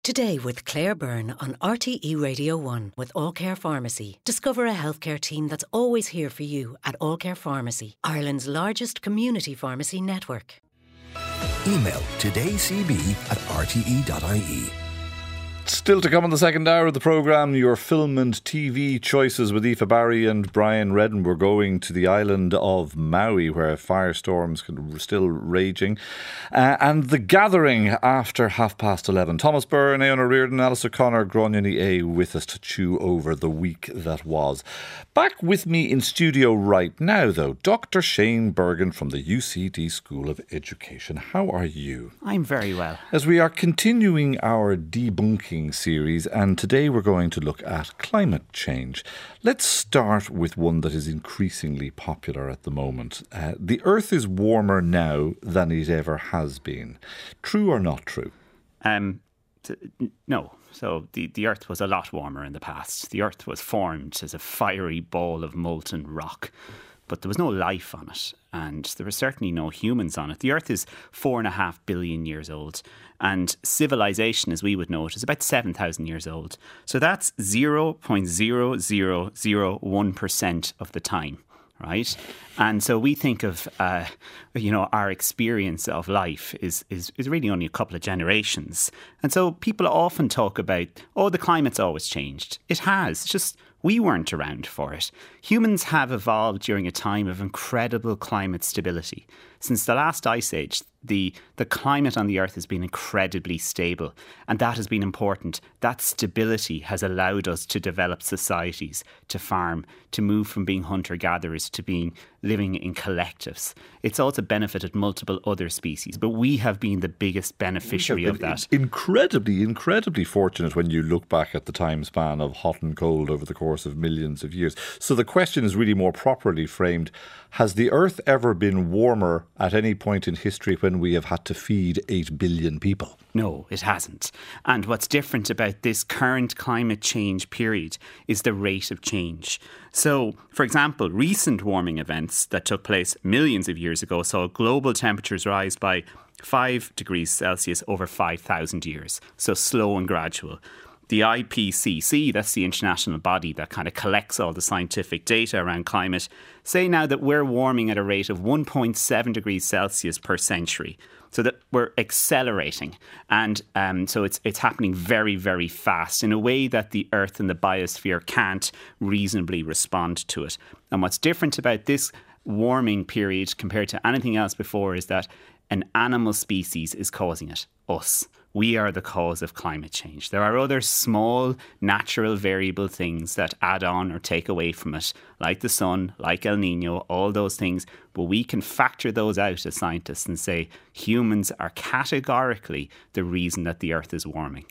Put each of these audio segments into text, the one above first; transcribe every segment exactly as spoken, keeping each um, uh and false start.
Today with Claire Byrne on R T E Radio one with All Care Pharmacy. Discover a healthcare team that's always here for you at All Care Pharmacy, Ireland's largest community pharmacy network. Email todaycb at r t e dot i e. Still to come in the second hour of the programme, your film and T V choices with Aoife Barry and Brian Redden. We're going to the island of Maui, where firestorms are still raging. Uh, and The Gathering after half past eleven. Thomas Byrne, Aona Reardon, Alice O'Connor, Gráinne A with us to chew over the week that was. Back with me in studio right now, though, Doctor Shane Bergen from the U C D School of Education. How are you? I'm very well. As we are continuing our debunking series, and today we're going to look at climate change. Let's start with one that is increasingly popular at the moment. Uh, the Earth is warmer now than it ever has been. True or not true? Um, t- no. So the, the Earth was a lot warmer in the past. The Earth was formed as a fiery ball of molten rock, but there was no life on it, and there were certainly no humans on it. The Earth is four and a half billion years old, and civilization, as we would know it, is about seven thousand years old. So that's zero point zero zero zero one percent of the time, right? And so we think of, uh, you know, our experience of life is, is, is really only a couple of generations. And so people often talk about, oh, the climate's always changed. It has, it's just we weren't around for it. Humans have evolved during a time of incredible climate stability. Since the last ice age, the, the climate on the Earth has been incredibly stable, and that has been important. That stability has allowed us to develop societies, to farm, to move from being hunter-gatherers to being living in collectives. It's also benefited multiple other species, but we have been the biggest beneficiary of that. Incredibly, incredibly fortunate when you look back at the time span of hot and cold over the course of millions of years. So the question is really more properly framed. Has the Earth ever been warmer at any point in history when we have had to feed eight billion people? No, it hasn't. And what's different about this current climate change period is the rate of change. So, for example, recent warming events that took place millions of years ago saw global temperatures rise by five degrees Celsius over five thousand years. So slow and gradual. The I P C C, that's the international body that kind of collects all the scientific data around climate, say now that we're warming at a rate of one point seven degrees Celsius per century. So that we're accelerating. And um, so it's it's happening very, very fast in a way that the Earth and the biosphere can't reasonably respond to it. And what's different about this warming period compared to anything else before is that an animal species is causing it, us. We are the cause of climate change. There are other small, natural, variable things that add on or take away from it, like the sun, like El Nino, all those things. But we can factor those out as scientists and say humans are categorically the reason that the Earth is warming.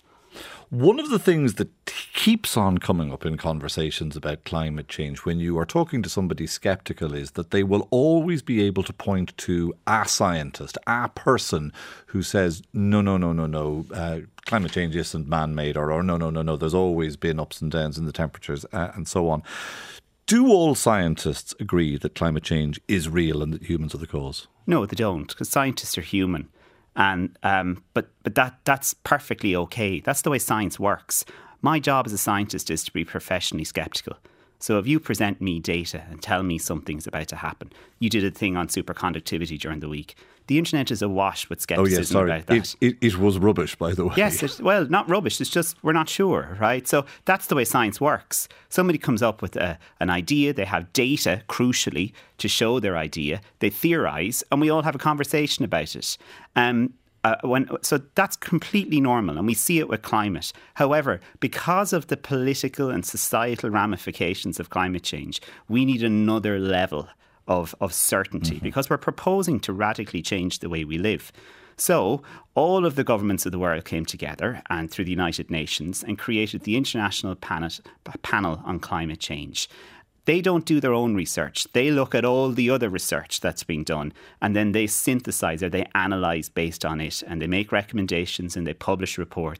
One of the things that keeps on coming up in conversations about climate change when you are talking to somebody sceptical is that they will always be able to point to a scientist, a person who says, no, no, no, no, no, uh, climate change isn't man-made, or, or no, no, no, no, there's always been ups and downs in the temperatures uh, and so on. Do all scientists agree that climate change is real and that humans are the cause? No, they don't, because scientists are human. And um, but but that that's perfectly okay. That's the way science works. My job as a scientist is to be professionally sceptical. So if you present me data and tell me something's about to happen, you did a thing on superconductivity during the week. The internet is awash with scepticism oh, yes, sorry. about that. It, it, it was rubbish, by the way. Yes, it, well, not rubbish. It's just we're not sure, right? So that's the way science works. Somebody comes up with a, an idea. They have data, crucially, to show their idea. They theorise, and we all have a conversation about it. Um, Uh, when, so that's completely normal, and we see it with climate. However, because of the political and societal ramifications of climate change, we need another level of, of certainty mm-hmm. because we're proposing to radically change the way we live. So all of the governments of the world came together and through the United Nations and created the International Panel, Panel on Climate Change. They don't do their own research. They look at all the other research that's being done, and then they synthesize or they analyze based on it, and they make recommendations and they publish reports.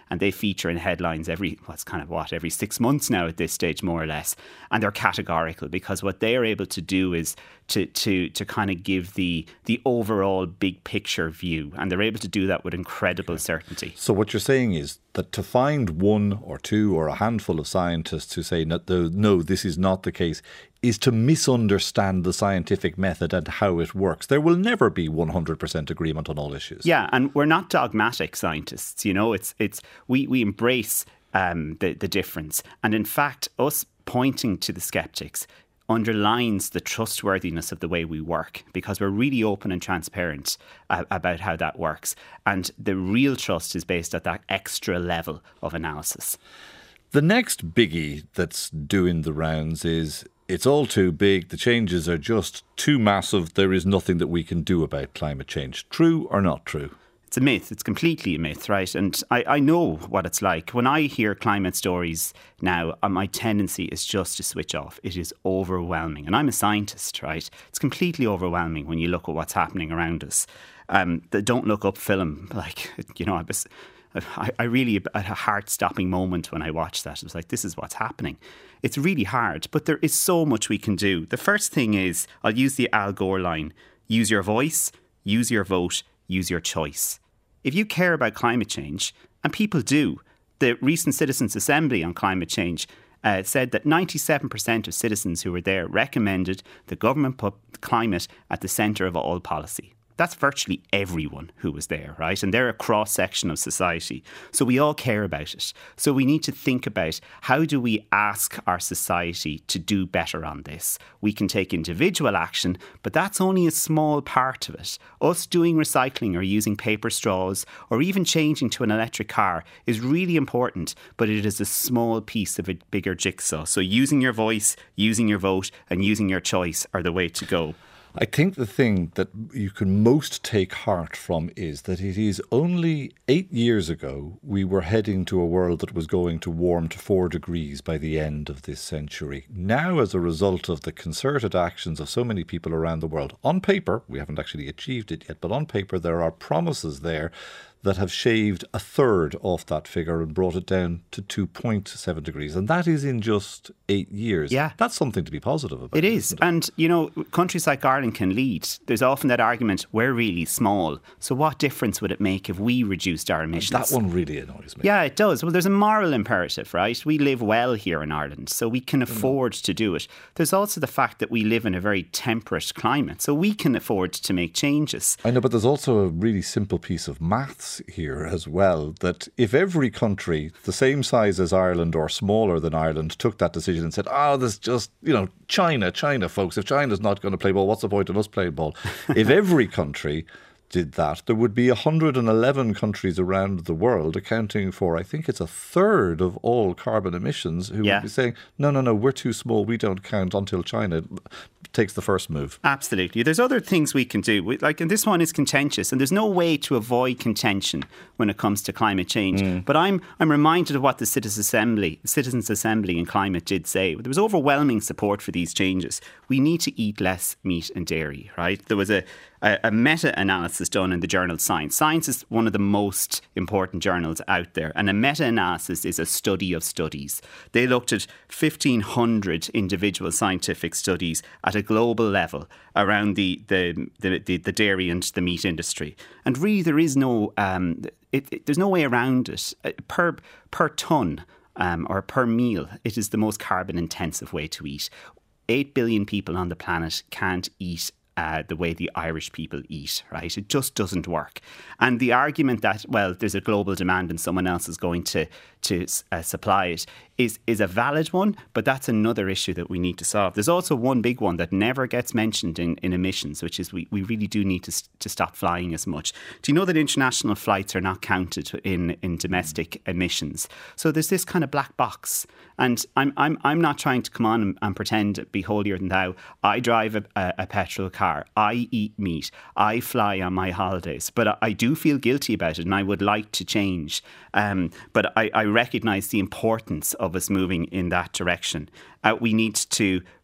and they feature in headlines every, what's kind of what, every six months now at this stage, more or less. And they're categorical because what they are able to do is to to to kind of give the the overall big picture view, and they're able to do that with incredible okay. certainty. So what you're saying is that to find one or two or a handful of scientists who say no, no, this is not the case, is to misunderstand the scientific method and how it works. There will never be one hundred percent agreement on all issues. Yeah, and we're not dogmatic scientists. You know, it's it's we we embrace um, the the difference, and in fact, us pointing to the skeptics underlines the trustworthiness of the way we work, because we're really open and transparent uh, about how that works. And the real trust is based at that extra level of analysis. The next biggie that's doing the rounds is it's all too big. The changes are just too massive. There is nothing that we can do about climate change. True or not true? It's a myth. It's completely a myth, right? And I, I know what it's like. When I hear climate stories now, uh, my tendency is just to switch off. It is overwhelming. And I'm a scientist, right? It's completely overwhelming when you look at what's happening around us. Um, the Don't Look Up film, like, you know, I was... I, I really had a heart-stopping moment when I watched that. It was like, this is what's happening. It's really hard, but there is so much we can do. The first thing is, I'll use the Al Gore line, use your voice, use your vote, use your choice. If you care about climate change, and people do, the recent Citizens' Assembly on climate change uh, said that ninety-seven percent of citizens who were there recommended the government put climate at the centre of all policy. That's virtually everyone who was there, right? And they're a cross-section of society. So we all care about it. So we need to think about, how do we ask our society to do better on this? We can take individual action, but that's only a small part of it. Us doing recycling or using paper straws or even changing to an electric car is really important, but it is a small piece of a bigger jigsaw. So using your voice, using your vote, and using your choice are the way to go. I think the thing that you can most take heart from is that it is only eight years ago we were heading to a world that was going to warm to four degrees by the end of this century. Now, as a result of the concerted actions of so many people around the world, on paper, we haven't actually achieved it yet, but on paper there are promises there that have shaved a third off that figure and brought it down to two point seven degrees. And that is in just eight years. Yeah. That's something to be positive about. It is. It? And, you know, countries like Ireland can lead. There's often that argument, we're really small. So what difference would it make if we reduced our emissions? That one really annoys me. Yeah, it does. Well, there's a moral imperative, right? We live well here in Ireland, so we can afford mm. to do it. There's also the fact that we live in a very temperate climate, so we can afford to make changes. I know, but there's also a really simple piece of maths here as well, that if every country the same size as Ireland or smaller than Ireland took that decision and said, oh, there's just, you know, China, China, folks, if China's not going to play ball, what's the point of us playing ball? If every country did that, there would be one hundred eleven countries around the world accounting for, I think it's a third of all carbon emissions, who yeah. would be saying, no, no, no, we're too small, we don't count until China takes the first move. Absolutely. There's other things we can do. We, like, and this one is contentious, and there's no way to avoid contention when it comes to climate change. Mm. But I'm I'm reminded of what the Citizens Assembly, Citizens Assembly in Climate did say. There was overwhelming support for these changes. We need to eat less meat and dairy, right? There was a a, a meta-analysis done in the journal Science. Science is one of the most important journals out there, and a meta-analysis is a study of studies. They looked at fifteen hundred individual scientific studies at a global level around the the, the, the, the dairy and the meat industry. And really there is no, um, it, it, there's no way around it. Per, per tonne um, or per meal, it is the most carbon intensive way to eat. Eight billion people on the planet can't eat Uh, the way the Irish people eat, right? It just doesn't work. And the argument that, well, there's a global demand and someone else is going to to uh, supply it is is a valid one, but that's another issue that we need to solve. There's also one big one that never gets mentioned in, in emissions, which is we, we really do need to to stop flying as much. Do you know that international flights are not counted in, in domestic emissions? So there's this kind of black box. And I'm I'm I'm not trying to come on and, and pretend be holier than thou. I drive a, a, a petrol car. I eat meat. I fly on my holidays. But I, I do feel guilty about it, and I would like to change. Um, but I, I recognise the importance of us moving in that direction. Uh, we need to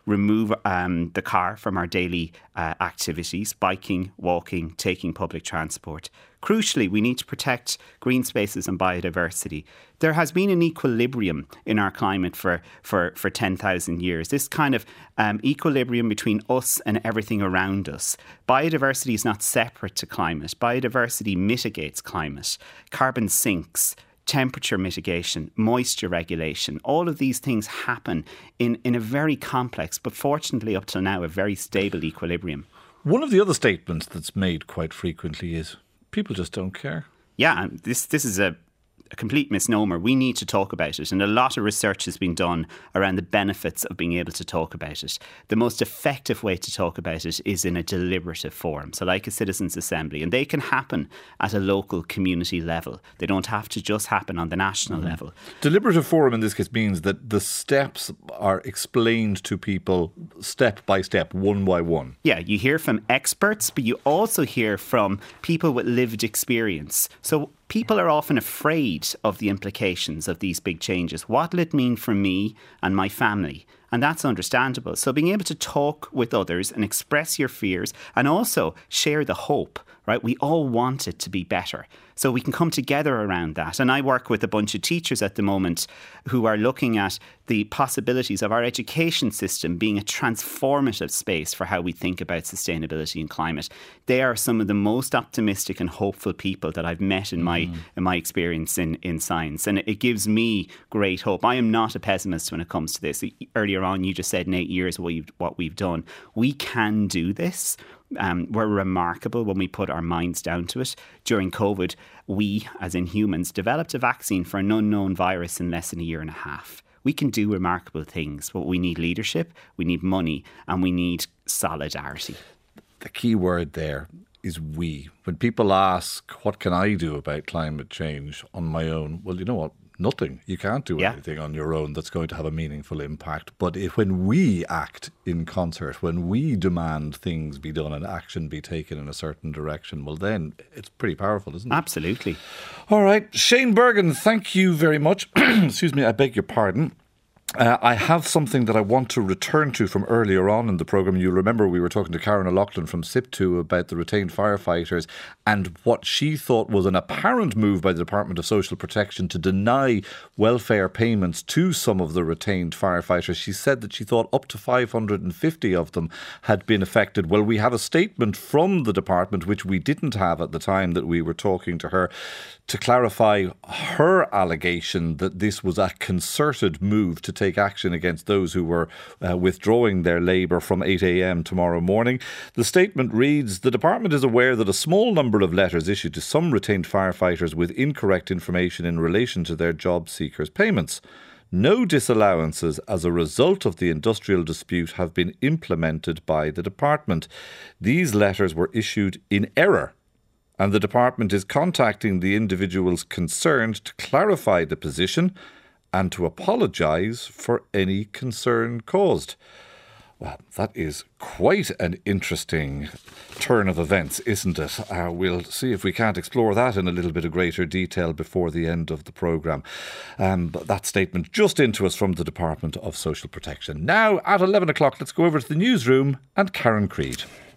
remove um, the car from our daily uh, activities, biking, walking, taking public transport. Crucially, we need to protect green spaces and biodiversity. There has been an equilibrium in our climate for, for, for ten thousand years, this kind of um, equilibrium between us and everything around us. Biodiversity is not separate to climate. Biodiversity mitigates climate. Carbon sinks. Temperature mitigation, moisture regulation, all of these things happen in, in a very complex, but fortunately up till now, a very stable equilibrium. One of the other statements that's made quite frequently is people just don't care. Yeah, this this is a, a complete misnomer. We need to talk about it. And a lot of research has been done around the benefits of being able to talk about it. The most effective way to talk about it is in a deliberative forum, so like a citizens' assembly. And they can happen at a local community level. They don't have to just happen on the national mm-hmm. level. Deliberative forum in this case means that the steps are explained to people step by step, one by one. Yeah, you hear from experts, but you also hear from people with lived experience. So people are often afraid of the implications of these big changes. What will it mean for me and my family? And that's understandable. So being able to talk with others and express your fears and also share the hope, right? We all want it to be better. So we can come together around that. And I work with a bunch of teachers at the moment who are looking at the possibilities of our education system being a transformative space for how we think about sustainability and climate. They are some of the most optimistic and hopeful people that I've met in my mm. in my experience in, in science. And it gives me great hope. I am not a pessimist when it comes to this. Earlier on, you just said in eight years what we've, what we've done. We can do this. Um, we're remarkable when we put our minds down to it. During COVID, we, as in humans, developed a vaccine for an unknown virus in less than a year and a half. We can do remarkable things, but we need leadership, we need money, and we need solidarity. The key word there is we. When people ask, what can I do about climate change on my own? Well, you know what? Nothing. You can't do yeah. anything on your own that's going to have a meaningful impact. But if, when we act in concert, when we demand things be done and action be taken in a certain direction, well, then it's pretty powerful, isn't it? Absolutely. All right. Shane Bergen, thank you very much. Excuse me, I beg your pardon. Uh, I have something that I want to return to from earlier on in the programme. You'll remember we were talking to Karen O'Loughlin from S I P T U about the retained firefighters and what she thought was an apparent move by the Department of Social Protection to deny welfare payments to some of the retained firefighters. She said that she thought up to five hundred fifty of them had been affected. Well, we have a statement from the department, which we didn't have at the time that we were talking to her, to clarify her allegation that this was a concerted move to take action against those who were uh, withdrawing their labour from eight a.m. tomorrow morning. The statement reads, the department is aware that a small number of letters issued to some retained firefighters with incorrect information in relation to their job seekers' payments. No disallowances as a result of the industrial dispute have been implemented by the department. These letters were issued in error, and the department is contacting the individuals concerned to clarify the position and to apologise for any concern caused. Well, that is quite an interesting turn of events, isn't it? Uh, we'll see if we can't explore that in a little bit of greater detail before the end of the programme. Um, but that statement just into us from the Department of Social Protection. Now, at eleven o'clock, let's go over to the newsroom and Karen Creed.